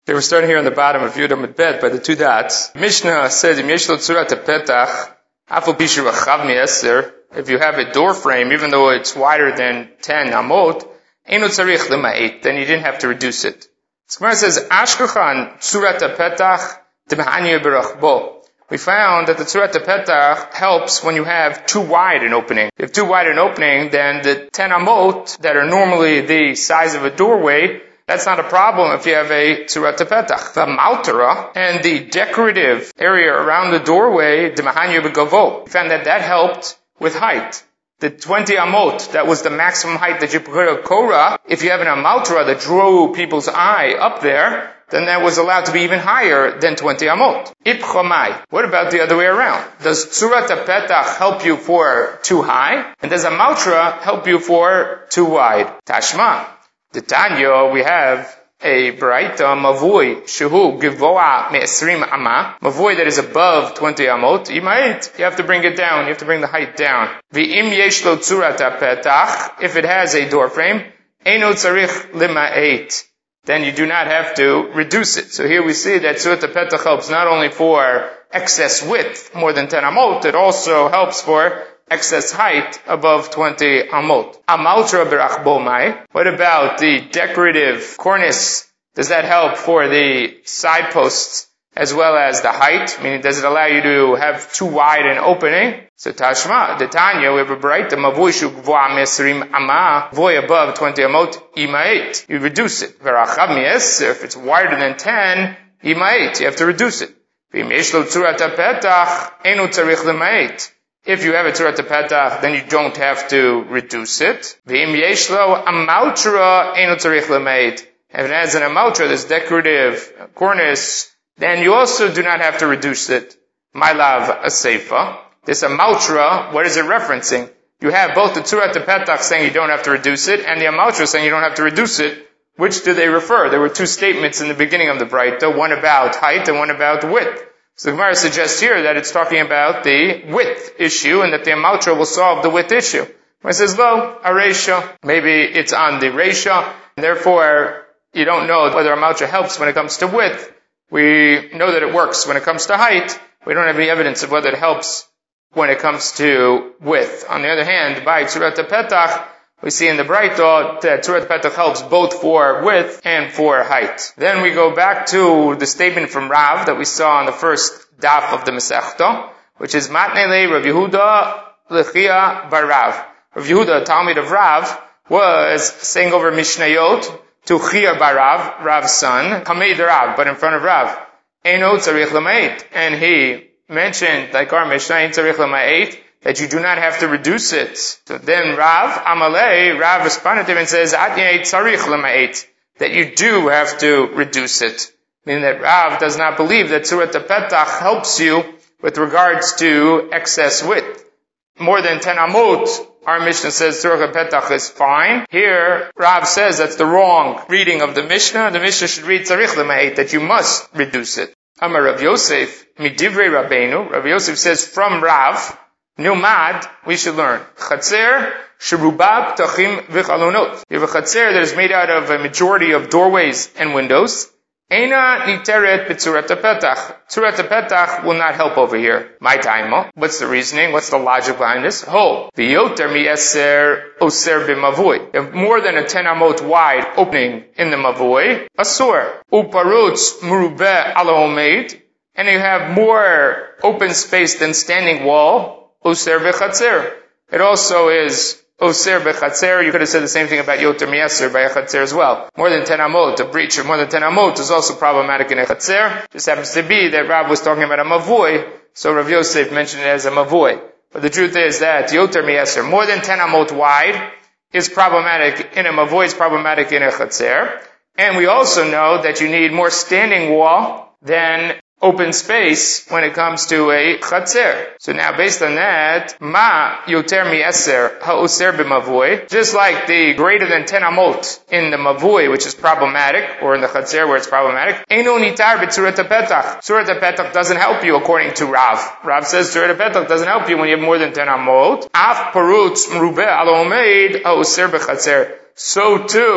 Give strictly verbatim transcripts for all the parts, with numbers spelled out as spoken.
Okay, we're starting here on the bottom of Yudam at Bet by the two dots. Mishnah says, Im yesh lo tzurat petach, afal pishu rachav mi'eser. If you have a door frame, even though it's wider than ten amot, eino tzarich lema'et, then you didn't have to reduce it. The Gemara says, Ashkachan tzurat petach demahanya berachbo. We found that the tzurat petach helps when you have too wide an opening. If you have too wide an opening, then the ten amot that are normally the size of a doorway, that's not a problem if you have a tzurat petach. The maltara and the decorative area around the doorway, the mahanya begavo, we found that that helped with height. The twenty amot, that was the maximum height that you put a korah. If you have an amaltara that drew people's eye up there, then that was allowed to be even higher than twenty amot. Ipchamai. What about the other way around? Does tzurat petach help you for too high? And does amaltara help you for too wide? Tashma. The Tanya, we have a Baraita Mavui, Shehu Givoa Me'esrim Ama, Mavui that is above twenty Amot, Imait, you have to bring it down, you have to bring the height down. V'im yesh lo tzurat petach, if it has a door frame, Eino tzarich lima'et, then you do not have to reduce it. So here we see that tzurat petach helps not only for excess width, more than ten Amot, it also helps for excess height above twenty amot. Amaltra berachbomai. What about the decorative cornice? Does that help for the side posts as well as the height? Meaning, does it allow you to have too wide an opening? So Tashma, the Tanya, we have a bright, the mavui shu gvoa mesrim ama, voy above twenty amot, imait. You reduce it. Verachav mieser, if it's wider than ten, imait. You have to reduce it. V'im yesh lo tzurat petach, enu tzarich lemait. If you have a tzurat petach, then you don't have to reduce it. V'im yesh lo amaltra eino tzarich lemeit. If it has an amaltra, this decorative cornice, then you also do not have to reduce it. My love, a seifa. This amaltra, what is it referencing? You have both the tzurat petach saying you don't have to reduce it, and the amaltra saying you don't have to reduce it. Which do they refer? There were two statements in the beginning of the Braita, one about height and one about width. So the Gemara suggests here that it's talking about the width issue and that the amaltra will solve the width issue. It says, lo, a ratio. Maybe it's on the ratio, and therefore you don't know whether amaltra helps when it comes to width. We know that it works when it comes to height. We don't have any evidence of whether it helps when it comes to width. On the other hand, by tzurat petach, we see in the Braita that tzurat petach helps both for width and for height. Then we go back to the statement from Rav that we saw on the first daf of the Masechta, which is Matnele Rav Yehuda Lechia bar Rav. Rav Yehuda, Talmid of Rav, was saying over Mishnayot to Chia bar Rav, Rav's son, Hameid Rav, but in front of Rav. Eino tzarich lema'et. And he mentioned, like our Mishnah, Ein tzarich lema'et, that you do not have to reduce it. So then Rav, Amalei, Rav responded to him and says, Atnei tzarich lema'et, that you do have to reduce it. Meaning that Rav does not believe that tzurat petach helps you with regards to excess width. More than ten amot, our Mishnah says tzurat petach is fine. Here, Rav says that's the wrong reading of the Mishnah. The Mishnah should read tzarich lema'et, that you must reduce it. Amar Rav Yosef, midivrei Rabbeinu, Rav Yosef says from Rav, Nilmad, we should learn. Chatzer, Sherubab, Tachim, Vichalonot. You have a chatzer that is made out of a majority of doorways and windows. Eina niteret b'tzurat petach. Tzurat petach will not help over here. My time. What's the reasoning? What's the logic behind this? Ho. V'yoter mi'eser oser b'mavui. You have more than a ten amot wide opening in the mavui. Asur. Uparutz murubeh ala omeid. And you have more open space than standing wall. Oser b'chatzer. It also is Oser b'chatzer. You could have said the same thing about Yoter mi'eser by a chatzer as well. More than ten amot, a breach of more than ten amot is also problematic in a chatzer. Just happens to be that Rav was talking about a mavui, so Rav Yosef mentioned it as a mavui. But the truth is that Yoter mi'eser, more than ten amot wide, is problematic in a mavui, is problematic in a chatzer. And we also know that you need more standing wall than open space when it comes to a chatzer. So now based on that, ma yoter mi'eser ha'oser b'mavui, just like the greater than ten amot in the mavui, which is problematic, or in the chatzer where it's problematic, eino nitar b'tzurat petach. Tzurat petach doesn't help you according to Rav. Rav says tzurat petach doesn't help you when you have more than ten amot. Af parutz merubeh ala omeid ha'oser b'chatzer. So too,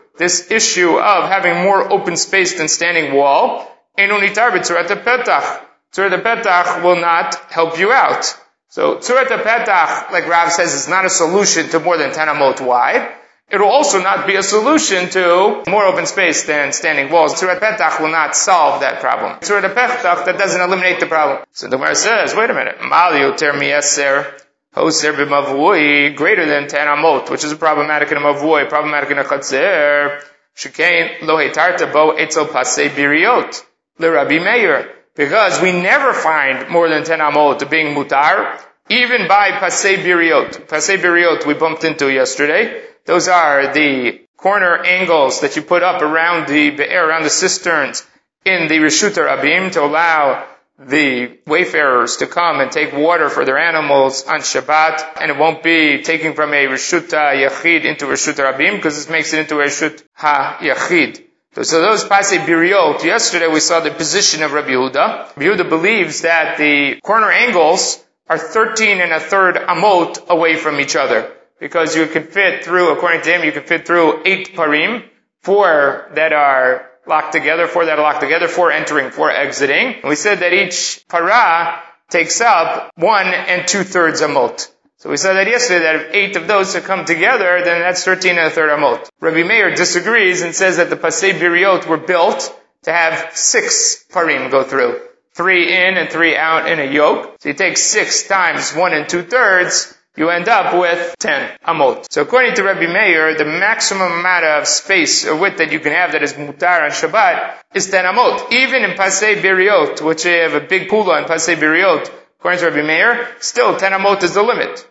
this issue of having more open space than standing wall, Einu nitar b'tzurat hapetach. Tzurat hapetach will not help you out. So tzurat hapetach, like Rav says, is not a solution to more than ten amot wide. It will also not be a solution to more open space than standing walls. Tzurat hapetach will not solve that problem. Tzurat hapetach, that doesn't eliminate the problem. So the Gemara says, wait a minute, mal yoter mi'eser hoser b'mavui, greater than ten amot, which is problematic in a mavui, problematic in a chatzer. Shekain lo hetarta bo etzel pasei biriot l'Rabbi Meir, because we never find more than ten amot being mutar, even by pasei biriot. Pasei biriot we bumped into yesterday. Those are the corner angles that you put up around the be'er, around the cisterns in the Reshut Rabim to allow the wayfarers to come and take water for their animals on Shabbat, and it won't be taking from a Reshut HaYachid into Reshut Rabim, because this makes it into a Reshut HaYachid. So, so those pasei biriot, yesterday we saw the position of Rabbi Yehuda. Rabbi Yehuda believes that the corner angles are thirteen and a third amot away from each other, because you can fit through, according to him, you can fit through eight parim, four that are locked together, four that are locked together, four entering, four exiting. And we said that each para takes up one and two thirds amot. So we said that yesterday, that if eight of those to come together, then that's thirteen and a third amot. Rabbi Meir disagrees and says that the pasei biriot were built to have six parim go through. Three in and three out in a yoke. So you take six times one and two thirds, you end up with ten amot. So according to Rabbi Meir, the maximum amount of space or width that you can have that is mutar on Shabbat is ten amot. Even in pasei biriot, which you have a big pula in pasei biriot, according to Rabbi Meir, still ten amot is the limit.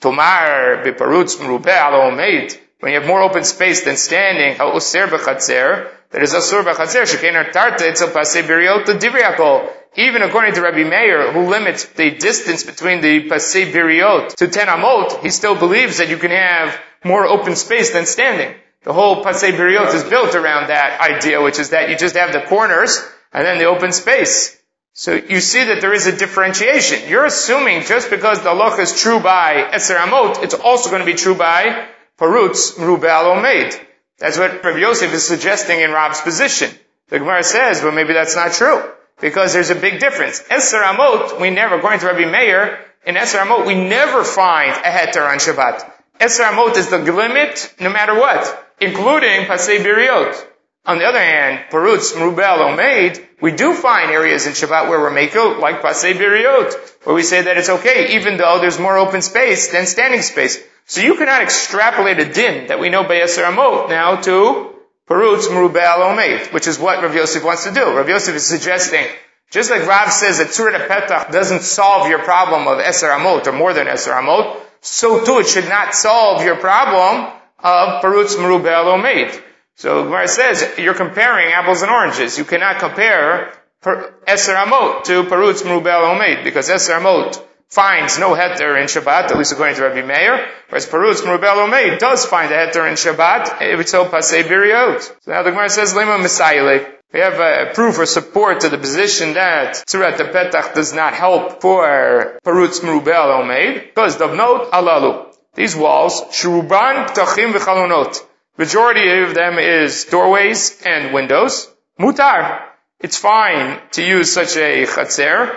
Tomar beparutz merubeh al omeid, when you have more open space than standing, ha'oser b'chatzer, that is asur b'chatzer, shekein tarta etzel pasei biriot divrei hakol. Even according to Rabbi Meir, who limits the distance between the pasei biriot to ten amot, he still believes that you can have more open space than standing. The whole pasei biriot is built around that idea, which is that you just have the corners and then the open space. So you see that there is a differentiation. You're assuming just because the halacha is true by eser amot, it's also going to be true by parutz merubeh al omeid. That's what Rabbi Yosef is suggesting in Rab's position. The Gemara says, well, maybe that's not true, because there's a big difference. Eser amot, we never, according to Rabbi Meir, in Eser amot, we never find a heter on Shabbat. Eser amot is the limit no matter what, including pasei biriot. On the other hand, parutz merubeh al omeid, we do find areas in Shabbat where we're mekel, like pasei biriot, where we say that it's okay, even though there's more open space than standing space. So you cannot extrapolate a din that we know by Eser amot now to parutz merubeh al omeid, which is what Rav Yosef wants to do. Rav Yosef is suggesting, just like Rav says that tzurat hapetach doesn't solve your problem of Eser amot, or more than Eser amot, so too it should not solve your problem of parutz merubeh al omeid. So Gemara says, you're comparing apples and oranges. You cannot compare Eser amot to parutz merubeh al omeid, because Eser amot finds no heter in Shabbat, at least according to Rabbi Meir, whereas parutz merubeh al omeid does find a heter in Shabbat, if it's so pasei biriot. So now the Gemara says, lema misayile. We have a proof or support to the position that tzurat hapetach does not help for parutz merubeh al omeid, because davnot alalu. These walls, shuruban ptachim v'chalonot. Majority of them is doorways and windows. Mutar. It's fine to use such a chatzer.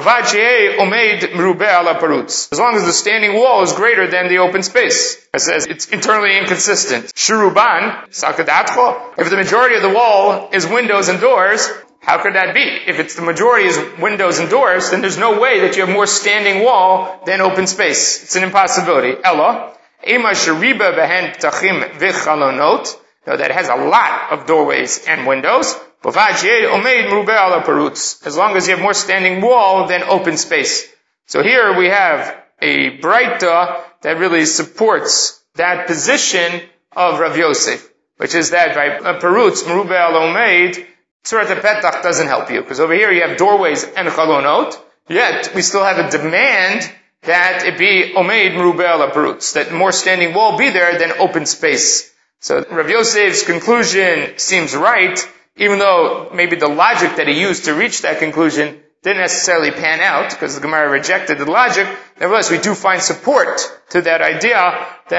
As long as the standing wall is greater than the open space. It says it's internally inconsistent. Shuruban, sakadatcho. If the majority of the wall is windows and doors, how could that be? If it's the majority is windows and doors, then there's no way that you have more standing wall than open space. It's an impossibility. Ella. Ema shariba behen ptachim v'chalonot. Now that has a lot of doorways and windows. As long as you have more standing wall than open space. So here we have a braita that really supports that position of Rav Yosef, which is that by parutz merubeh al omeid, tzurat hapetach doesn't help you, because over here you have doorways and chalonot, yet we still have a demand that it be omeid merubeh al parutz, that more standing wall be there than open space. So Rav Yosef's conclusion seems right, even though maybe the logic that he used to reach that conclusion didn't necessarily pan out, because the Gemara rejected the logic. Nevertheless, we do find support to that idea that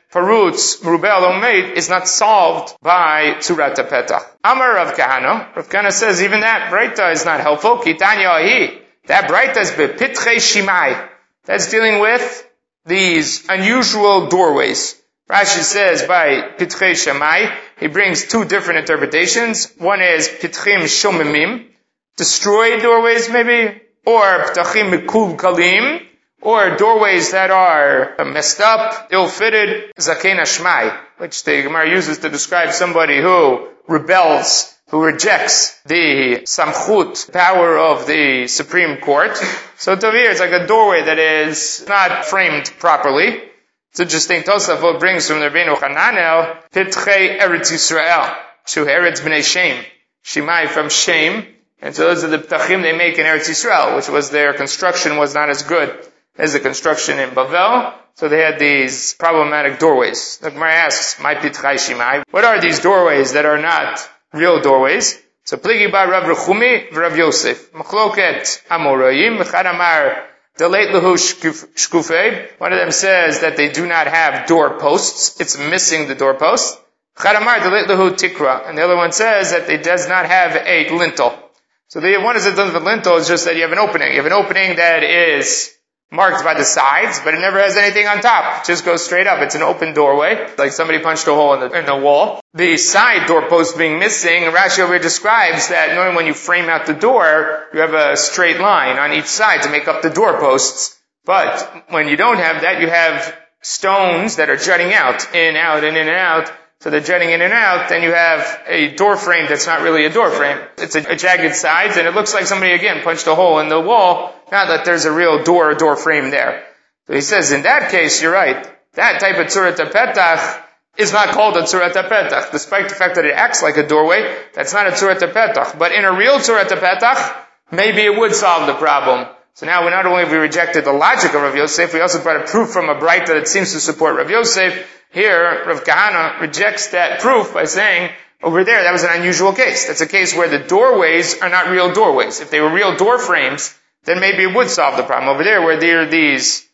Parutz Merubah Omeid is not solved by Tzurat HaPetach. Amar Rav Kahana. Rav Kahana says even that Breita is not helpful. Kitanya Ahi. That Breita is Bepitchei Shimai. That's dealing with these unusual doorways. Rashi says by Pitchei Shimai, he brings two different interpretations. One is Pitchim Shomimim, destroyed doorways maybe, or Ptachim Mikul Kalim, or doorways that are messed up, ill-fitted, Zaken Ashmai, which the Gemara uses to describe somebody who rebels, who rejects the Samchut, power of the Supreme Court. So Tovir is like a doorway that is not framed properly. It's interesting, Tosafot brings from the Rabbeinu Hananel, Pitchei Eretz Yisrael, Shu Eretz B'nei Shem, Shimai from Shem, and so those are the Ptachim they make in Eretz Yisrael, which was their construction was not as good as the construction in Bavel, so they had these problematic doorways. The Gemara asks, "My Pitchei Shimai, what are these doorways that are not real doorways?" So Pligi Bar Rav Rechumi v'Rav Yosef, Machloket Amoraim, V'chad Amar Deleit Lehu Shkufei. One of them says that they do not have door posts; it's missing the door post. V'chad Amar Deleit Lehu Tikra, and the other one says that it does not have a lintel. So the one is that the lintel is just that you have an opening. You have an opening that is marked by the sides, but it never has anything on top. It just goes straight up. It's an open doorway, like somebody punched a hole in the, in the wall. The side doorpost being missing, Rashi over here describes that knowing when you frame out the door, you have a straight line on each side to make up the doorposts. But when you don't have that, you have stones that are jutting out, in, out, and in and out. So they're jutting in and out, then you have a door frame that's not really a door frame. It's a, a jagged sides, and it looks like somebody, again, punched a hole in the wall, not that there's a real door or door frame there. So he says, in that case, you're right. That type of Tzurat HaPetach is not called a Tzurat HaPetach. Despite the fact that it acts like a doorway, that's not a Tzurat HaPetach. But in a real Tzurat HaPetach, maybe it would solve the problem. So now we not only have we rejected the logic of Rav Yosef, we also brought a proof from a Breita that seems to support Rav Yosef. Here, Rav Kahana rejects that proof by saying, over there, that was an unusual case. That's a case where the doorways are not real doorways. If they were real door frames, then maybe it would solve the problem. Over there, where there are these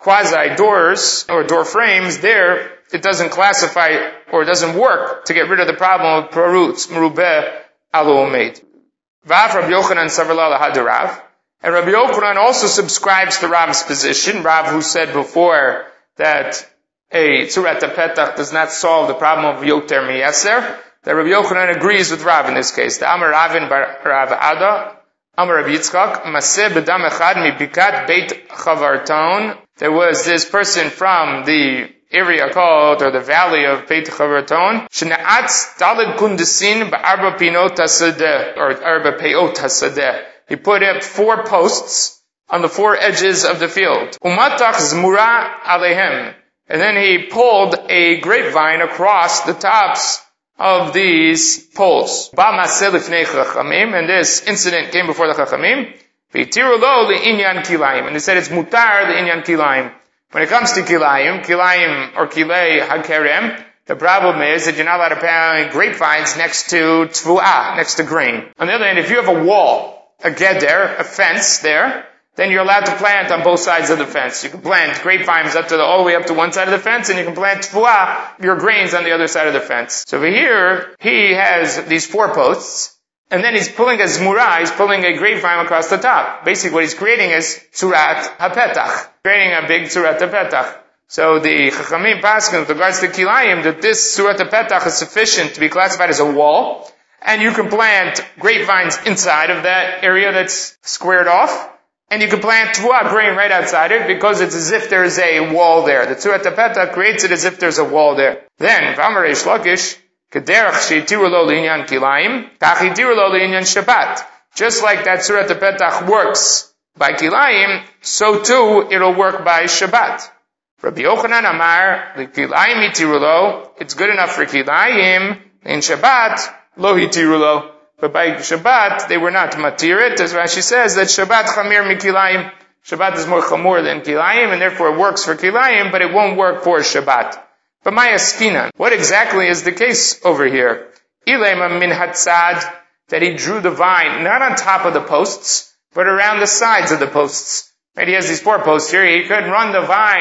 quasi-doors or door frames, there, it doesn't classify or it doesn't work to get rid of the problem of Parutz, Merubah, Alu Omeid. Vav Rabbi Yochanan Savarla Lahad Rav. And Rabbi Yochanan also subscribes to Rav's position. Rav, who said before that a Tzurat HaPetach does not solve the problem of Yoter Miyeser, that Rabbi Yochanan agrees with Rav in this case. The Amar Ravin Bar Rav Ada, Amar Rabbi Yitzchak, Maseh B'dam Echad Mibikat Beit Chavarton. There was this person from the area called, or the valley of Beit Chavarton, Shena'atz Daled Kundesin Ba'arba Pinot HaSadeh, or Arba Peot HaSadeh. He put up four posts on the four edges of the field. Umatach Zmura Alehem. And then he pulled a grapevine across the tops of these poles. And this incident came before the Chachamim. And they said it's mutar the inyan kilayim. When it comes to kilayim, kilayim or kilei hakerem, the problem is that you're not allowed to plant grapevines next to tfu'ah, next to grain. On the other hand, if you have a wall, a geder, a fence there, then you're allowed to plant on both sides of the fence. You can plant grapevines up to the, all the way up to one side of the fence, and you can plant tfuah, your grains, on the other side of the fence. So over here, he has these four posts, and then he's pulling a zmura, he's pulling a grapevine across the top. Basically what he's creating is Tzurat HaPetach, creating a big Tzurat HaPetach. So the Chachamim Paskin, with regards to Kilayim, that this Tzurat HaPetach is sufficient to be classified as a wall, and you can plant grapevines inside of that area that's squared off, and you can plant tfuah, grain, right outside it, because it's as if there's a wall there. The Tzurat HaPetach creates it as if there's a wall there. Then, V'amar Reish Lakish, K'derach she'itiru lo li'inyan kilayim, kach itiru lo li'inyan Shabbat. Just like that Tzurat HaPetach works by kilayim, so too it'll work by Shabbat. Rabbi Yochanan Amar, L'kilayim itiru lo, it's good enough for kilayim, in Shabbat, lo itiru lo. But by Shabbat, they were not matirit, as Rashi says, that Shabbat chamir mi kilayim. Shabbat is more chamur than kilayim, and therefore it works for kilayim, but it won't work for Shabbat. But Maya Skinan, what exactly is the case over here? Ilema min hatzad, that he drew the vine, not on top of the posts, but around the sides of the posts. Right? He has these four posts here, he could run the vine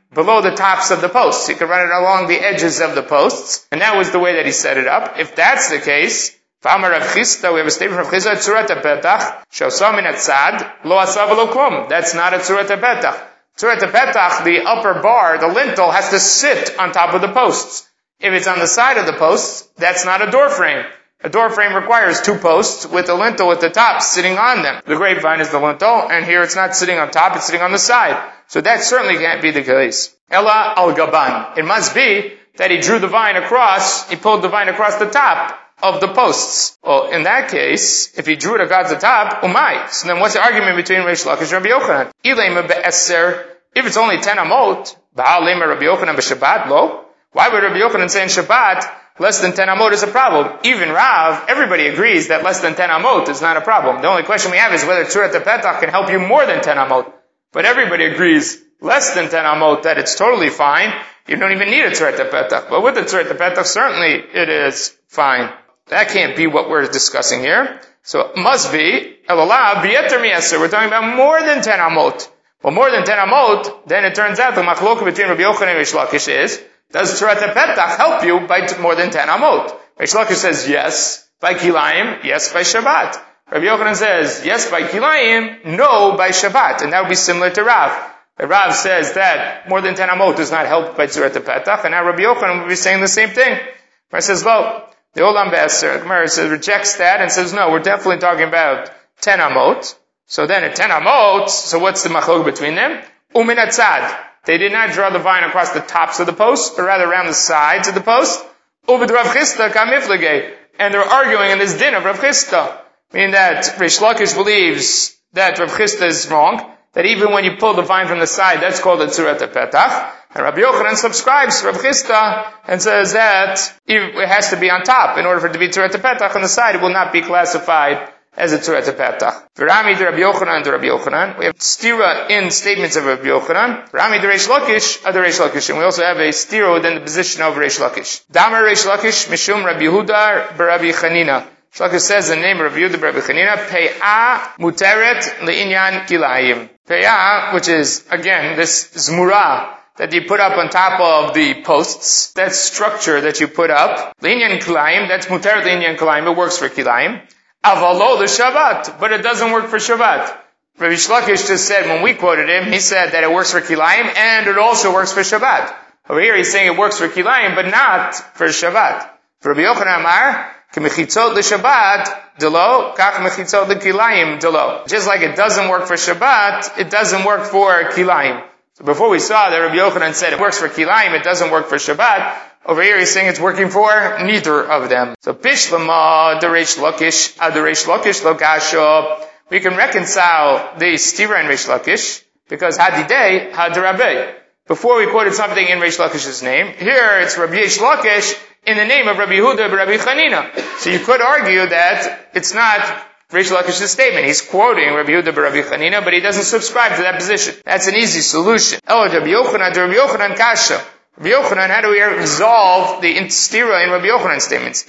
below the tops of the posts. You could run it along the edges of the posts, and that was the way that he set it up. If that's the case, Fa'amar Rav Chisda, we have a statement from Chisda, Tzurat HaPetach, Shosam min Atzad, Lo Asav Lo Klum. That's not a Tzurat HaPetach. Tzurat HaPetach, the upper bar, the lintel, has to sit on top of the posts. If it's on the side of the posts, that's not a door frame. A door frame requires two posts with the lintel with the top sitting on them. The grapevine is the lintel, and here it's not sitting on top, it's sitting on the side. So that certainly can't be the case. Ella al Gaban. It must be that he drew the vine across, he pulled the vine across the top of the posts. Well, in that case, if he drew it across the top, umay. So then what's the argument between Reish Lakish and Rabbi Yochanan? Ilema be'eser, if it's only ten amot, ba'al lema Rabbi Yochanan b'Shabbat, lo? Why would Rabbi Yochanan say in Shabbat, less than ten amot is a problem? Even Rav, everybody agrees that less than ten amot is not a problem. The only question we have is whether Tzurat HaPetach can help you more than ten amot. But everybody agrees less than ten amot that it's totally fine. You don't even need a Tzurat HaPetach. But with the Tzurat HaPetach, certainly it is fine. That can't be what we're discussing here. So it must be, Elalav b'yeter mi'eser. We're talking about more than ten amot. Well, more than ten amot, then it turns out the machloka between Rabbi Yochanan and Reish Lakish is, does Tzurat HaPetach help you by t- more than ten amot? Reish Lakish says yes by kilayim, yes by Shabbat. Rabbi Yochanan says yes by kilayim, no by Shabbat. And that would be similar to Rav. Rav says that more than ten amot does not help by Tzurat HaPetach, and now Rabbi Yochanan would be saying the same thing. Rav says, well, the Olam Be'eser, Gemara says, rejects that and says, no, we're definitely talking about ten amot. So then at ten amot, so what's the machlok between them? Umin atzad. They did not draw the vine across the tops of the post, but rather around the sides of the post. Ubed Rav Chisda kamiflege. And they're arguing in this din of Rav Chisda. Meaning that Reish Lakish believes that Rav Chisda is wrong, that even when you pull the vine from the side, that's called a Tzurat HaPetach. And Rabbi Yochanan subscribes to Rav Chisda and says that it has to be on top. In order for it to be Tzurat HaPetach on the side, it will not be classified as a Tzurat HaPetach. Rami de Rabbi Yochanan de Rabbi Yochanan. We have stira in statements of Rabbi Yochanan. Rami de Reish Lakish, other Reish Lakish. And we also have a stira within the position of Reish Lakish. Damer Reish Lakish, Mishum Rabbi Yehuda B'Rabbi Chanina. Reish Lakish says the name of Rabbi Yehuda B'Rabbi Chanina, Pei'ah muteret le'inyan kilayim. Pei'ah, which is, again, this zmurah that you put up on top of the posts, that structure that you put up, le'inyan kilayim, that's muteret le'inyan kilayim, it works for kilayim. Avalo the Shabbat, but it doesn't work for Shabbat. Rabbi Shlakish just said, when we quoted him, he said that it works for Kilayim and it also works for Shabbat. Over here he's saying it works for Kilayim, but not for Shabbat. For Rabbi Yochanan Amar, K'mechitzot l'Shabbat, delo, kach mechitzot l'Kilayim, delo. Just like it doesn't work for Shabbat, it doesn't work for Kilayim. So before we saw that Rabbi Yochanan said it works for Kilayim, it doesn't work for Shabbat, over here he's saying it's working for neither of them. So Pishlama, Deresh Lakish, Aderesh Lakish, Lokasho. We can reconcile the stira in Reish Lakish, because Hadidei, Hadarabeh. Before we quoted something in Reish Lakish's name, here it's Rabbi Yesh Lakish in the name of Rabbi Yehuda Rabbi Chanina. So you could argue that it's not Reish Lakish's statement. He's quoting Rabbi Yehuda Rabbi Chanina, but he doesn't subscribe to that position. That's an easy solution. Oh, Rabbi Yochanan, Rabbi Yochanan Kasha. Rabbi Yochanan, how do we resolve the stira in Rabbi Yochanan's statements?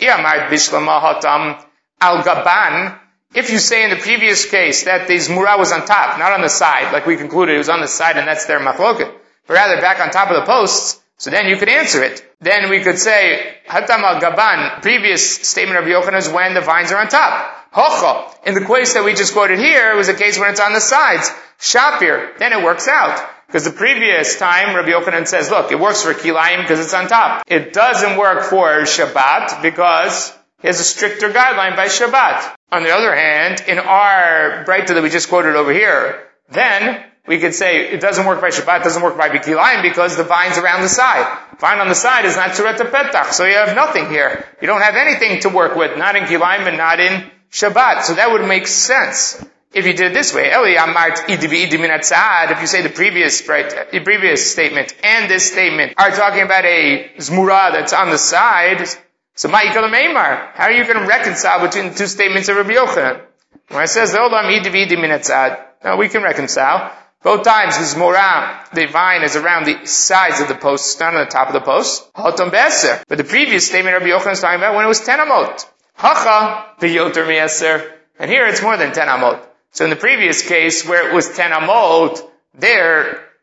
Al Gaban. If you say in the previous case that the Zmurah was on top, not on the side, like we concluded it was on the side and that's their machloket, but rather back on top of the posts, so then you could answer it. Then we could say, Hatam al Gaban, previous statement of Rabbi Yochanan is when the vines are on top. Hocha. In the case that we just quoted here, it was a case when it's on the sides. Shapir. Then it works out. Because the previous time, Rabbi Yochanan says, look, it works for Kilayim because it's on top. It doesn't work for Shabbat because he has a stricter guideline by Shabbat. On the other hand, in our Breita that we just quoted over here, then we could say it doesn't work by Shabbat, doesn't work by Kilayim because the vine's around the side. Vine on the side is not Tzurat HaPetach, so you have nothing here. You don't have anything to work with, not in Kilayim and not in Shabbat. So that would make sense. If you did it this way, Eli Amart Idibi Idiminatzad, if you say the previous, right, the previous statement and this statement are talking about a Zmurah that's on the side, so Ma'ikal Meimar, how are you going to reconcile between the two statements of Rabbi Yochanan? When it says, Olam Idibi Idiminatzad, no, we can reconcile. Both times, the Zmurah, the vine is around the sides of the posts, not on the top of the post. Hotom Be'eser. But the previous statement Rabbi Yochanan is talking about when it was ten amot. Hacha, B'yoter Mi'eser. And here it's more than ten amot. So in the previous case, where it was ten amot, there,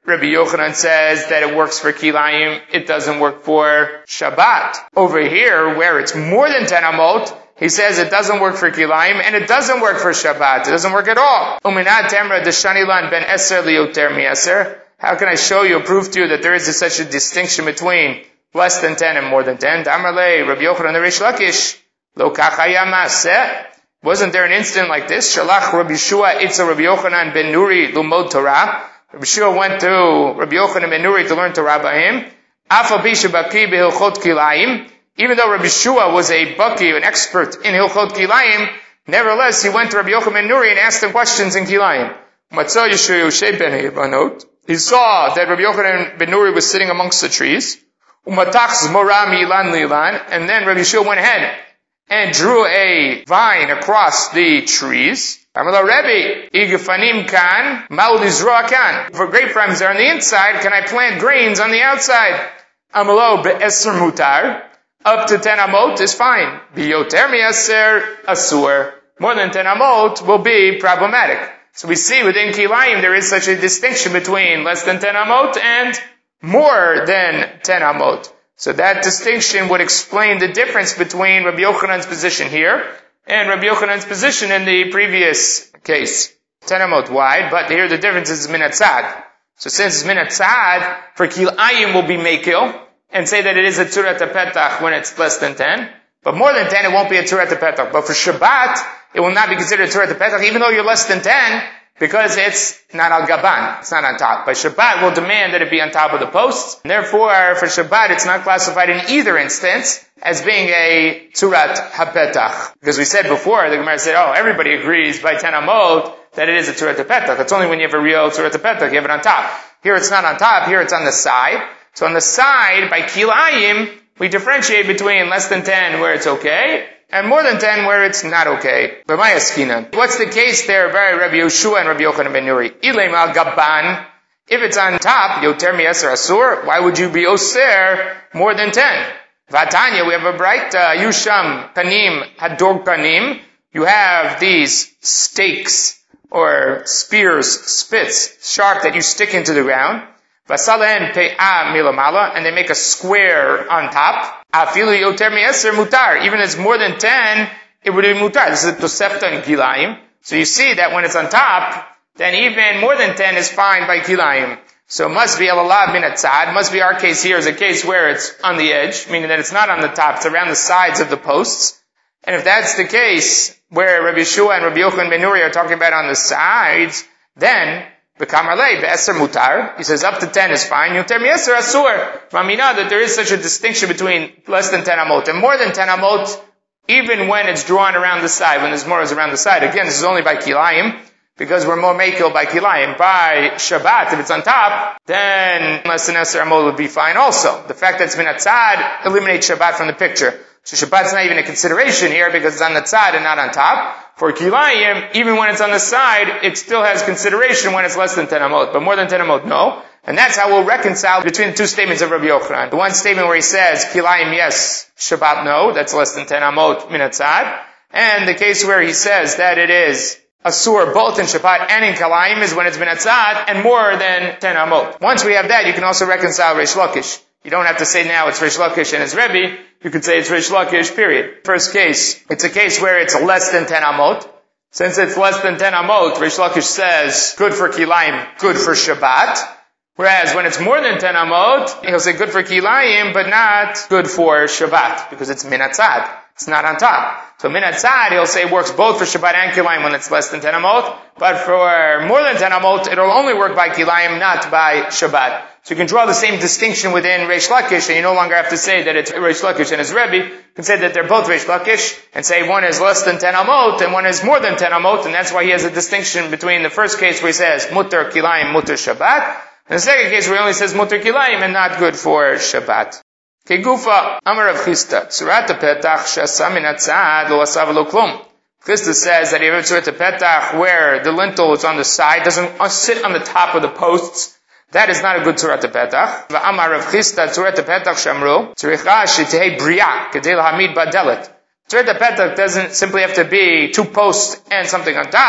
Rabbi Yochanan says that it works for Kilayim, it doesn't work for Shabbat. Over here, where it's more than ten amot, he says it doesn't work for Kilayim, and it doesn't work for Shabbat. It doesn't work at all. Uminat temra deshanilan ben eser lioter mi eser. How can I show you, prove to you that there is such a distinction between less than ten and more than ten? Damarle, Rabbi Yochanan the Rish Lakish, lo kachaya maseh. Wasn't there an incident like this? Shalach Rabbi Yeshua itza Rabbi Yochanan ben Nuri lumod Torah. Rabbi Yeshua went to Rabbi Yochanan ben Nuri to learn Torah by him. Afal pi shebaki behilchot kilayim. Even though Rabbi Yeshua was a baki, an expert in hilchot kilayim, nevertheless he went to Rabbi Yochanan ben Nuri and asked him questions in kilayim. Matzah Yeshua Yoshe ben Yevanot. He saw that Rabbi Yochanan ben Nuri was sitting amongst the trees. Umatach zmora mi'ilan li'ilan. And then Rabbi Yeshua went ahead and drew a vine across the trees. Amala Rebbe, Igafanim kan, Maul Yizroa kan. For grapevines are on the inside, can I plant grains on the outside? Amalo be'eser mutar. Up to ten amot is fine. Biyoter mi'eser asur. More than ten amot will be problematic. So we see within Kilayim there is such a distinction between less than ten amot and more than ten amot. So that distinction would explain the difference between Rabbi Yochanan's position here and Rabbi Yochanan's position in the previous case. ten amot wide, but here the difference is min hatzad. So since min hatzad, for Kilayim will be mekil, and say that it is a tzurat petach when it's less than ten. But more than ten, it won't be a tzurat petach. But for Shabbat, it will not be considered a tzurat petach, even though you're less than ten, because it's not al gaban. It's not on top. But Shabbat will demand that it be on top of the posts. And therefore, for Shabbat, it's not classified in either instance as being a tzurat hapetach. Because we said before, the Gemara said, oh, everybody agrees by ten amot that it is a tzurat petach. That's only when you have a real tzurat petach, you have it on top. Here it's not on top, here it's on the side. So on the side, by Kilayim, we differentiate between less than ten where it's okay, and more than ten where it's not okay. What's the case there by Rabbi Yeshua and Rabbi Yochanan ben Nuri? Ilem al gaban. If it's on top, yoter mi'eser asur, why would you be oser more than ten? Vatanya, we have a bright, uh, yusham kanim hador kanim. You have these stakes, or spears, spits, sharp that you stick into the ground. Vasalen pe'a milamala, and they make a square on top. Afilu yoter mi'eser mutar. Even if it's more than ten, it would be mutar. This is a tosefta in Kilayim. So you see that when it's on top, then even more than ten is fine by Kilayim. So it must be alalav min hatzad. Must be our case here is a case where it's on the edge, meaning that it's not on the top, it's around the sides of the posts. And if that's the case, where Rabbi Yeshua and Rabbi Yochanan ben Nuri are talking about on the sides, then B'kamarlei, be'eser mutar. He says up to ten is fine. Yoter mi'eser asur. Ramina, that there is such a distinction between less than ten amot and more than ten amot, even when it's drawn around the side, when there's more is around the side. Again, this is only by Kilayim, because we're more mekil by Kilayim. By Shabbat, if it's on top, then less than eser amot would be fine also. The fact that it's min hatzad eliminates Shabbat from the picture. So Shabbat's not even a consideration here because it's on the tzad and not on top. For Kilayim, even when it's on the side, it still has consideration when it's less than ten amot. But more than ten amot, no. And that's how we'll reconcile between the two statements of Rabbi Yochanan. The one statement where he says, Kilayim yes, Shabbat no, that's less than ten amot min hatzad. And the case where he says that it is asur both in Shabbat and in Kilayim is when it's min hatzad and more than ten amot. Once we have that, you can also reconcile Reish Lakish. You don't have to say now it's Reish Lakish and his Rebbe. You could say it's Reish Lakish, period. First case, it's a case where it's less than ten amot. Since it's less than ten amot, Reish Lakish says, good for Kilayim, good for Shabbat. Whereas when it's more than ten amot, he'll say good for Kilayim, but not good for Shabbat, because it's min hatzad. It's not on top. So min hatzad, he'll say works both for Shabbat and Kilayim when it's less than ten amot, but for more than ten amot, it'll only work by Kilayim, not by Shabbat. So you can draw the same distinction within Reish Lakish, and you no longer have to say that it's Reish Lakish and his Rebbe. You can say that they're both Reish Lakish, and say one is less than ten amot, and one is more than ten amot, and that's why he has a distinction between the first case where he says mutter Kilayim, mutter Shabbat, and the second case where he only says mutter Kilayim and not good for Shabbat. Kegufa, Amar Rav Chisda, Tzurat Petach she'asa min hatzad lo asav lo klum. Chisda says that if it's Tzurat Petach where the lintel is on the side, doesn't sit on the top of the posts, that is not a good Tzurat Petach. V'amar Rav Chisda Tzurat Petach shamru tzricha shetehei bria kedei lahamid badelet. Tzurat Petach doesn't simply have to be two posts and something on top.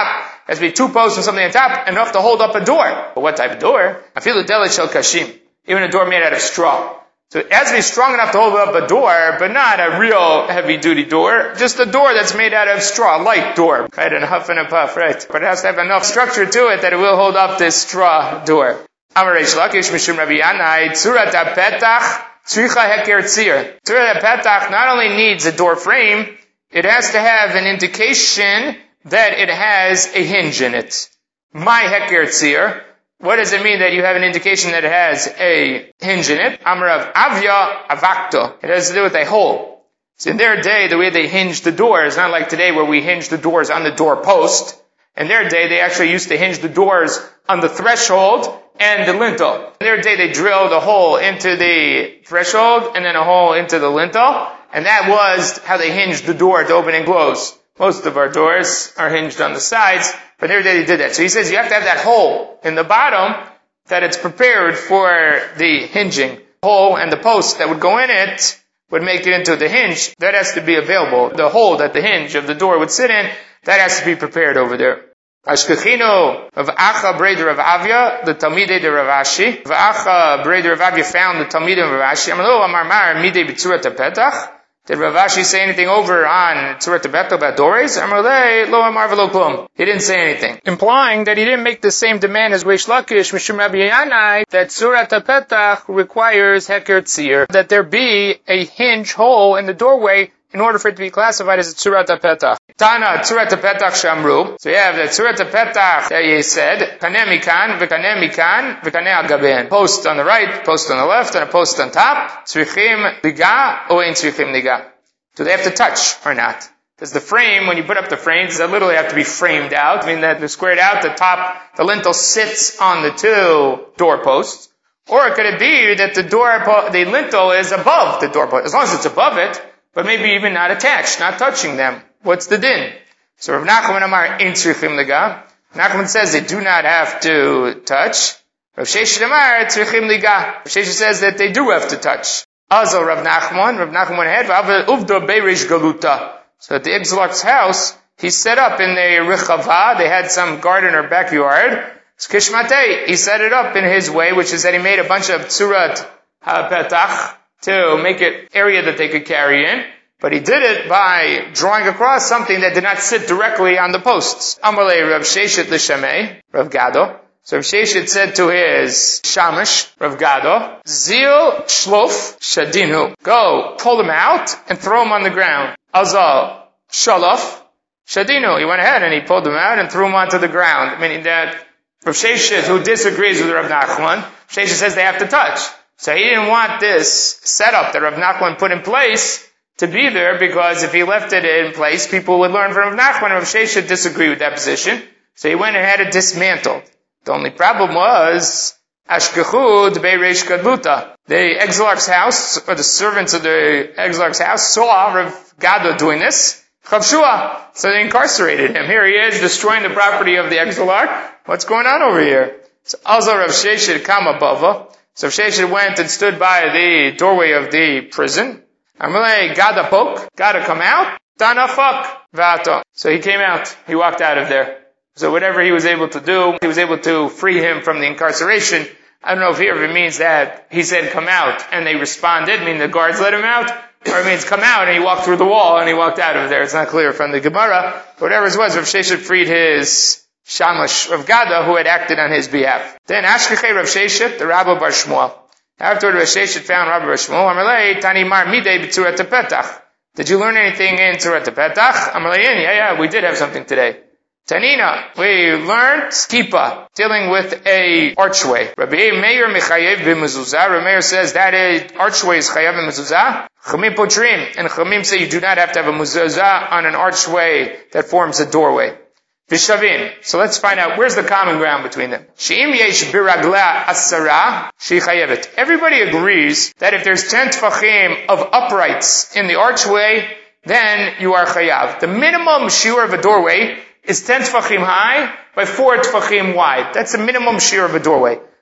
There has to be two posts and something on top, enough to hold up a door. But what type of door? I feel the delit shel kashim. Even a door made out of straw. So it has to be strong enough to hold up a door, but not a real heavy-duty door. Just a door that's made out of straw, a light door. Right, and a huff and a puff, right? But it has to have enough structure to it that it will hold up this straw door. Amar Reish Lakish Mishum Rabbi Yanai, Tzurat HaPetach, Tzricha Heker Tzir. Tzurat HaPetach not only needs a door frame, it has to have an indication that it has a hinge in it. My Heker Tzir. What does it mean that you have an indication that it has a hinge in it? Amrav Avya Avakto. It has to do with a hole. So in their day, the way they hinged the door is not like today where we hinge the doors on the door post. In their day, they actually used to hinge the doors on the threshold and the lintel. In their day, they drilled a hole into the threshold and then a hole into the lintel. And that was how they hinged the door to open and close. Most of our doors are hinged on the sides, but in their day they did that. So he says you have to have that hole in the bottom that it's prepared for the hinging. Hole and the post that would go in it would make it into the hinge. That has to be available. The hole that the hinge of the door would sit in, that has to be prepared over there. Ashkechino of Acha Breder of Avya, the Talmidei de Rav Ashi. Acha Breder of Avya found the Talmidei of Rav Ashi. Amalo Amar Mar Midei B'Tzurat HaPetach. Did Rav Ashi say anything over on Tzurat HaPetach about doors? Amarle lo amar v'lo klum. He didn't say anything, implying that he didn't make the same demand as Reish Lakish, Mishum Rabbi Yanai, that Tzurat HaPetach requires Heker Tzir, that there be a hinge hole in the doorway in order for it to be classified as a Tzurat HaPetach. Tana Tzurat HaPetach Shamru. So you have the Tzurat HaPetach that he said, Kaneh mikan, v'kaneh mikan, v'kaneh agaben. Post on the right, post on the left, and a post on top. Tzrichim liga, or ein tzrichim liga. Do they have to touch or not? Because the frame, when you put up the frames, they literally have to be framed out. I mean that they're squared out, the top, the lintel sits on the two doorposts. Or could it be that the door, the lintel is above the doorpost? As long as it's above it, but maybe even not attached, not touching them. What's the din? So Rav Nachman Amar ein tzrichim liga. Nachman says they do not have to touch. Rav Sheshet Amar tzrichim liga. Rav Sheshet says that they do have to touch. Also Rav Nachman, Rav Nachman went ahead, uvda beirish galuta. So at the Exlarch's house, he set up in a rechavah, they had some garden or backyard. Kishmatei, he set it up in his way, which is that he made a bunch of tzurat ha'petach to make it area that they could carry in. But he did it by drawing across something that did not sit directly on the posts. Amalei Rav Sheshet l'Shamei, Rav Gado. So Rav Sheshet said to his shamash, Rav Gado, Zil shlof shadinu. Go, pull them out and throw them on the ground. Azal shalof shadinu. He went ahead and he pulled them out and threw them onto the ground. Meaning that Rav Sheshet, who disagrees with Rav Nachman, Rav Sheshet says they have to touch. So he didn't want this setup that Rav Nachman put in place to be there, because if he left it in place, people would learn from Rav Nachman. Rav Sheshet disagreed with that position. So he went and had it dismantled. The only problem was, Ashkechu debei reish gadluta. The Exlarch's house, or the servants of the Exlarch's house, saw Rav Gado doing this. Chavshua. So they incarcerated him. Here he is, destroying the property of the Exlarch. What's going on over here? So also Rav Sheshet kama bava. So Rav Sheshet went and stood by the doorway of the prison. Amalei Gada poke, Gada come out, Dana fuck, Vato. So he came out, he walked out of there. So whatever he was able to do, he was able to free him from the incarceration. I don't know if here it means that he said come out and they responded, meaning the guards let him out, or it means come out and he walked through the wall and he walked out of there. It's not clear from the Gemara. Whatever it was, Rav Sheshet freed his shamash Rav Gada who had acted on his behalf. Then Ashkechei Rav Sheshet, the Rabbi Bar Shmuel. After Rav Sheshet found Rabbi Bar Shmuel, Amalei Tani Mar Midei B'Tzurat HaPetach. Did you learn anything in Tzurat HaPetach? Amalei, yeah, yeah, we did have something today. Tanina, we learned kippah, dealing with a archway. Rabbi Meir Mechayev b'mezuzah. Rabbi Meir says that is, archway is chayav b'mezuzah. Chamim potrim, and Chamim say you do not have to have a mezuzah on an archway that forms a doorway. Vishavin. So let's find out where's the common ground between them. She'im yesh biragla asara she chayevet. Everybody agrees that if there's ten tefachim of uprights in the archway, then you are chayav. The minimum shiur of a doorway is ten tefachim high by four tefachim wide. That's the minimum shiur of a doorway.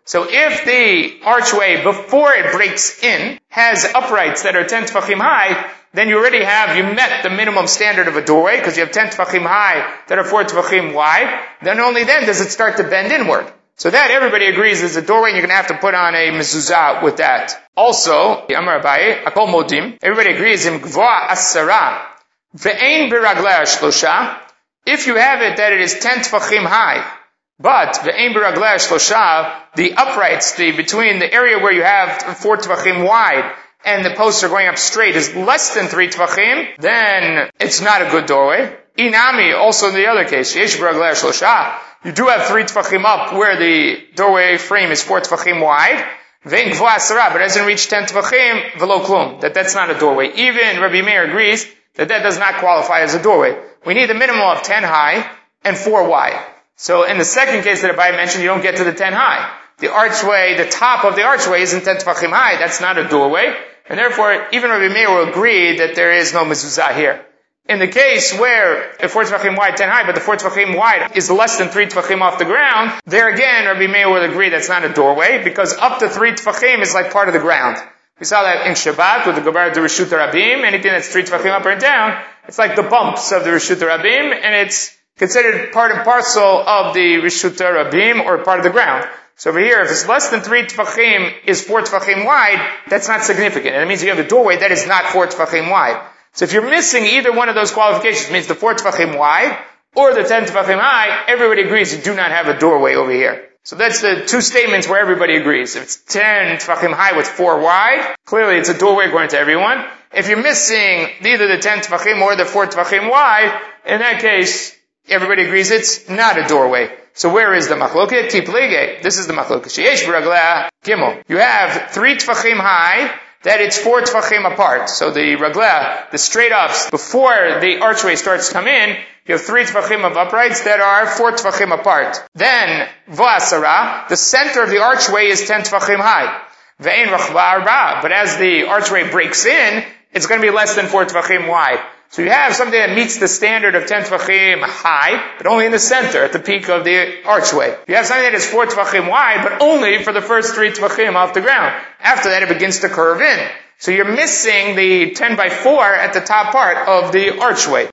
So if the archway, before it breaks in, has uprights that are ten tefachim high, then you already have, you met the minimum standard of a doorway, because you have ten tefachim high that are four tefachim wide. Then only then does it start to bend inward. So that everybody agrees is a doorway, and you're going to have to put on a mezuzah with that. Also, Amar Abaye, Akol Modim, everybody agrees, Im Gvoa Asara, Ve'ein Biraglei Shlosha, if you have it that it is ten tefachim high, but Ve'ein Biraglei Shlosha, the uprights, the between the area where you have four tefachim wide, and the posts are going up straight is less than three tefachim, then it's not a good doorway. Inami, also in the other case, Yesh Biraglei Shlosha, you do have three tefachim up where the doorway frame is four tefachim wide. Vein gvoa asara, but it doesn't reach ten tefachim, velo klum. That that's not a doorway. Even Rabbi Meir agrees that that does not qualify as a doorway. We need a minimum of ten high and four wide. So in the second case that Abaye mentioned, you don't get to the ten high. The archway, the top of the archway isn't ten tefachim high. That's not a doorway. And therefore, even Rabbi Meir will agree that there is no mezuzah here. In the case where the four tefachim wide, ten high, but the four tefachim wide is less than three tefachim off the ground, there again, Rabbi Meir will agree that's not a doorway, because up to three tefachim is like part of the ground. We saw that in Shabbat with the Gebar de Reshut Rabim. Anything that's three tefachim up or down, it's like the bumps of the Reshut Rabim, and it's considered part and parcel of the Reshut Rabim, or part of the ground. So over here, if it's less than three tefachim is four tefachim wide, that's not significant. And it means you have a doorway that is not four tefachim wide. So if you're missing either one of those qualifications, it means the four tefachim wide or the ten tefachim high, everybody agrees you do not have a doorway over here. So that's the two statements where everybody agrees. If it's ten tefachim high with four wide, clearly it's a doorway according to everyone. If you're missing neither the ten tefachim or the four tefachim wide, in that case, everybody agrees it's not a doorway. So where is the machloket? Tiplege. This is the machloket. Sheyesh b'raglea gimel. You have three tefachim high, that it's four tefachim apart. So the raglea, the straight ups, before the archway starts to come in, you have three tefachim of uprights that are four tefachim apart. Then, v'asara, the center of the archway is ten tefachim high. Ve'en rachva arba. But as the archway breaks in, it's going to be less than four tefachim wide. So you have something that meets the standard of ten tefachim high, but only in the center, at the peak of the archway. You have something that is four tefachim wide, but only for the first three tefachim off the ground. After that, it begins to curve in. So you're missing the ten by four at the top part of the archway.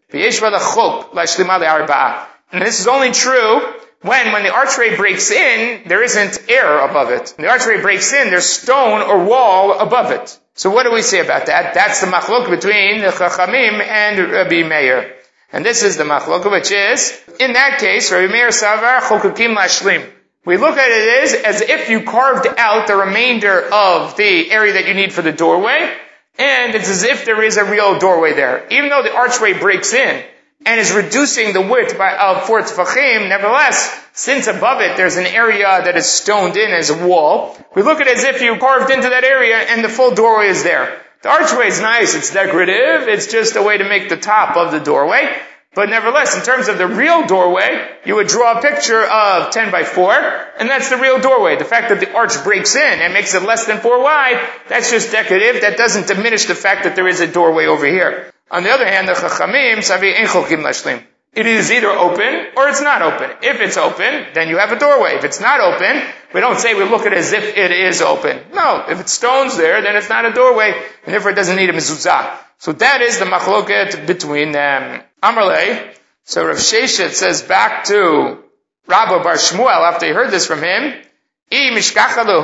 And this is only true when, when the archway breaks in, there isn't air above it. When the archway breaks in, there's stone or wall above it. So what do we say about that? That's the machlok between the Chachamim and Rabbi Meir. And this is the machlok, which is, in that case, Rabbi Meir savar chokukim lashlim. We look at it as, as if you carved out the remainder of the area that you need for the doorway, and it's as if there is a real doorway there. Even though the archway breaks in and is reducing the width by, of four tefachim, nevertheless, since above it there's an area that is stoned in as a wall, we look at it as if you carved into that area and the full doorway is there. The archway is nice, it's decorative, it's just a way to make the top of the doorway. But nevertheless, in terms of the real doorway, you would draw a picture of ten by four, and that's the real doorway. The fact that the arch breaks in and makes it less than four wide, that's just decorative. That doesn't diminish the fact that there is a doorway over here. On the other hand, the Chachamim, Savi ein chokim lashlim. It is either open or it's not open. If it's open, then you have a doorway. If it's not open, we don't say we look at it as if it is open. No, if it's stones there, then it's not a doorway, and therefore it doesn't need a mezuzah. So that is the machloket between them. Amarle, so Rav Sheshet says back to Rabba Bar Shmuel after he heard this from him, If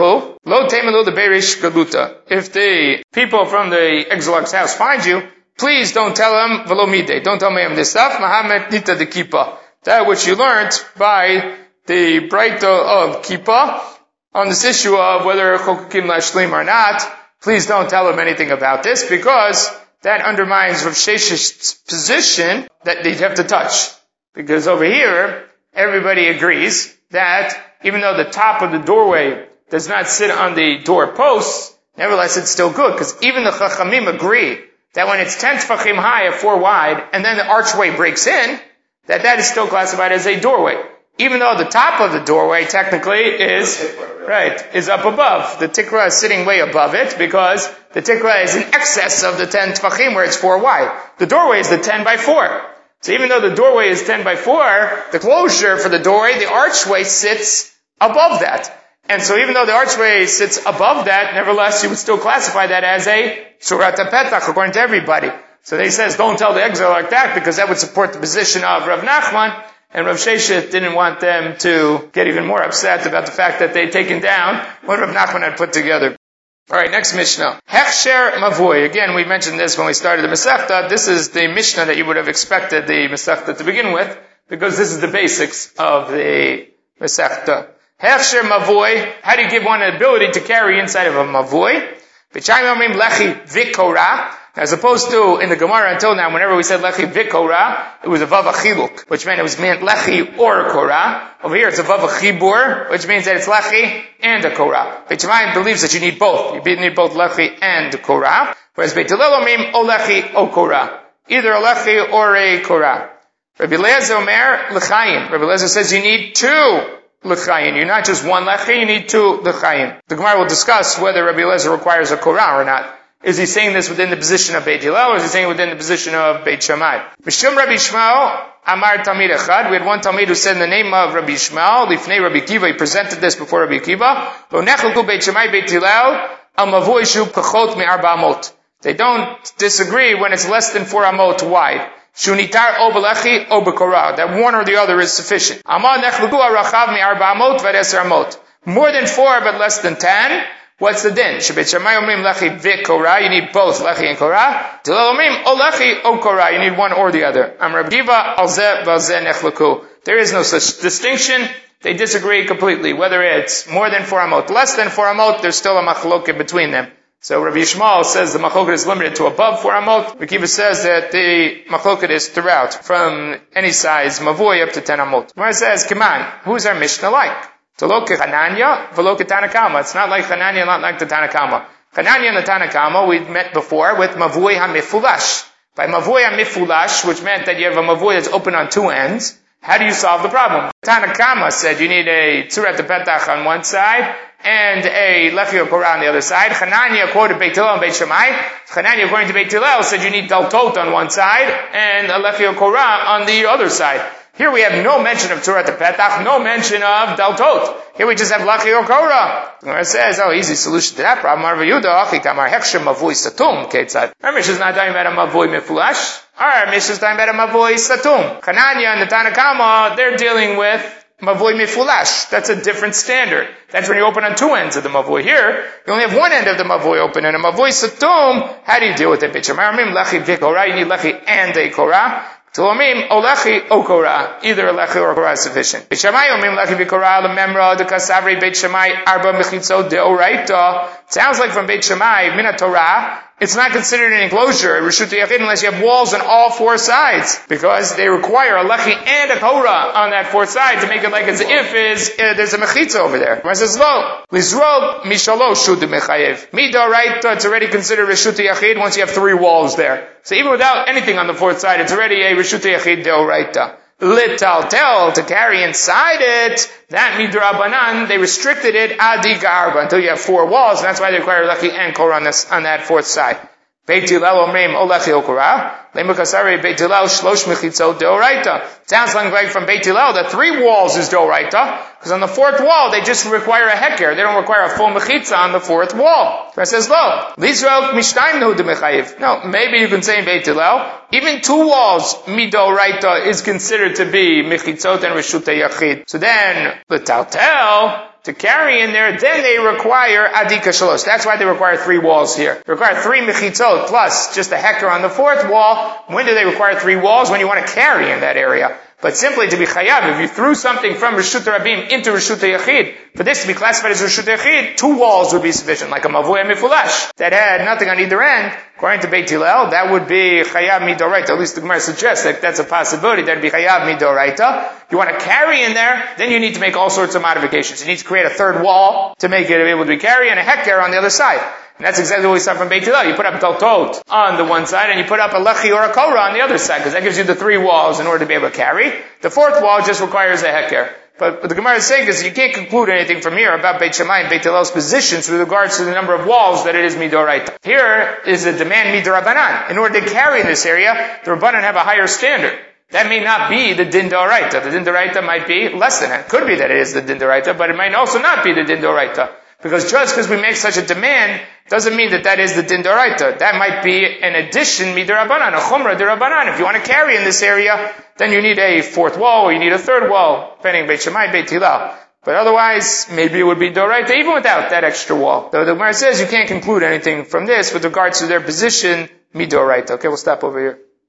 the people from the Exilog's house find you, please don't tell them velo mide. Don't tell me this stuff. Mahamet nita de kippah. That which you learned by the Breita of kippah on this issue of whether chokukim lashlim or not. Please don't tell them anything about this, because that undermines Rav Sheshet's position that they'd have to touch. Because over here, everybody agrees that even though the top of the doorway does not sit on the door posts, nevertheless it's still good, because even the Chachamim agree that when it's ten tefachim high at four wide, and then the archway breaks in, that that is still classified as a doorway. Even though the top of the doorway technically is, right, is up above. The tikra is sitting way above it, because the tikra is in excess of the ten tefachim where it's four wide. The doorway is the ten by four. So even though the doorway is ten by four, the closure for the doorway, the archway sits above that. And so even though the archway sits above that, nevertheless, you would still classify that as a Surat HaPetach, according to everybody. So they says, don't tell the exile like that, because that would support the position of Rav Nachman, and Rav Sheshet didn't want them to get even more upset about the fact that they'd taken down what Rav Nachman had put together. Alright, next Mishnah. Hechsher Mavoi. Again, we mentioned this when we started the Masechta. This is the Mishnah that you would have expected the Masechta to begin with, because this is the basics of the Masechta. Hechsher Mavoi. How do you give one an ability to carry inside of a Mavoi? B'chayim omrim lechi vikora. As opposed to, in the Gemara until now, whenever we said lechi vikora, it was a vav achiluk, which meant it was meant lechi or korah. Over here it's a vav achibur, which means that it's lechi and a korah. Beit Shammai believes that you need both. You need both lechi and korah. Whereas Beit Hillel omrim o lechi o korah. Either a lechi or a korah. Rabbi Eliezer omer lechayin. Rabbi Eliezer says you need two lechayin. You're not just one lechi, you need two lechayin. The Gemara will discuss whether Rabbi Eliezer requires a korah or not. Is he saying this within the position of Beit Hillel, or is he saying it within the position of Beit Shammai? Mishum Rabbi Shmuel Amar Talmid Echad. We had one Talmid who said in the name of Rabbi Shmuel, Lifnei Rabbi Kiva, he presented this before Rabbi Kiva. Lo nechelku Beit Shammai Beit Hillel al mavui shu pachot me arba amot. They don't disagree when it's less than four amot wide. Shunitar o belechi o bekorah. That one or the other is sufficient. Amar nechelku arachav me arba amot v'eser amot. More than four but less than ten. What's the din? Shebeit Shammai omrim lechi v'korah. You need both lechi and korah. Hillel omrim o lechi o korah. You need one or the other. Am Rabbi Kiva al zeh v'al zeh nechlaku. There is no such distinction. They disagree completely. Whether it's more than four amot, less than four amot, there's still a machloket between them. So Rabbi Yishmael says the machloket is limited to above four amot. Rabbi Kiva says that the machloket is throughout, from any size mavoi up to ten amot. Gemara says, come on, who's our Mishnah like? To loke Hananya, veloke Tanakama. It's not like Hananya, not like the Tanakama. Hananya and the Tanakama we met before with Mavui HaMifulash. By Mavui HaMifulash, which meant that you have a Mavui that's open on two ends, how do you solve the problem? Tanakama said you need a Tzurat HaPetach on one side, and a Lechi or Korah on the other side. Hananya quoted Beit Hillel and Beit Shammai. Hananya, according to Beit Hillel, said you need Daltot on one side, and a Lechi or Korah on the other side. Here we have no mention of Tzurat HaPetach, no mention of Daltot. Here we just have Lechi or Korah. It says, oh, easy solution to that problem. Remember, she's not talking about a Mavui Mifulash. Alright, Mishnah's talking about a Mavui Satum. Hananya and the Tanakama, they're dealing with Mavui Mifulash. That's a different standard. That's when you open on two ends of the Mavui. Here, you only have one end of the Mavui open. And a Mavui Satum, how do you deal with it? Lechi v'korah, you need Lechi and a Korah. Tulomim olechi o korah. Either a lechi or a korah is sufficient. Beit Shammai omim lechi v'korah lememra de kasavri Beit Shammai arba mechitzot deoraita. Sounds like from Beit Shammai min Torah. It's not considered an enclosure, a reshut yachid, unless you have walls on all four sides, because they require a lechi and a korah on that fourth side to make it like as if is uh, there's a mechitza over there. It says lo lizrog mishalosh shudu mechayev midoraita. It's already considered a reshut yachid once you have three walls there. So even without anything on the fourth side, it's already a reshut yachid deoraita. Litaltel, to carry inside it, that midrabanan, they restricted it adi garba, until you have four walls, and that's why they require lechi and korah on, this, on that fourth side. Beit Hillel omrim o lechi o korah, lemukasari Beit Hillel shlosh mechitzot deoraita. Sounds like from Beit Hillel that three walls is deoraita, because on the fourth wall they just require a heker. They don't require a full mechitza on the fourth wall. So it says, lo, Lizrael mishtayim no de mechayiv. No, maybe you can say in Beit Hillel, even two walls, midoraita, is considered to be mechitzot and reshut yachid. So then, the taltel, to carry in there, then they require adika shalosh. That's why they require three walls here. They require three mechitzot plus just a heker on the fourth wall. When do they require three walls? When you want to carry in that area. But simply to be chayav, if you threw something from Reshut Rabim into Reshut Yachid, for this to be classified as Reshut Yachid, two walls would be sufficient, like a Mavui Mifulash, that had nothing on either end. According to Beit Hillel, that would be chayav midoraita. At least the Gemara suggests that that's a possibility. That would be chayav midoraita. You want to carry in there, then you need to make all sorts of modifications. You need to create a third wall to make it able to be carried, and a heker on the other side. And that's exactly what we saw from Beit Hillel. You put up Daltot on the one side, and you put up a Lechi or a Korah on the other side, because that gives you the three walls in order to be able to carry. The fourth wall just requires a Heker. But what the Gemara is saying is you can't conclude anything from here about Beit Shammai and Beit Hillel's positions with regards to the number of walls that it is Midoraita. Here is a demand Midorabanan. In order to carry in this area, the Rabbanan have a higher standard. that may not be the din d'oraita. The din d'oraita might be less than that. It could be that it is the din d'oraita, but it might also not be the din d'oraita. Because just because we make such a demand doesn't mean that that is the din d'oraita. That might be an addition mid'Rabbanan, a chumrah d'Rabbanan. If you want to carry in this area, then you need a fourth wall or you need a third wall, depending Beit Shammai, Beit Hillel. But otherwise, maybe it would be d'oraita even without that extra wall. Though the Gemara says you can't conclude anything from this with regards to their position mid'oraita. Okay, we'll stop over here.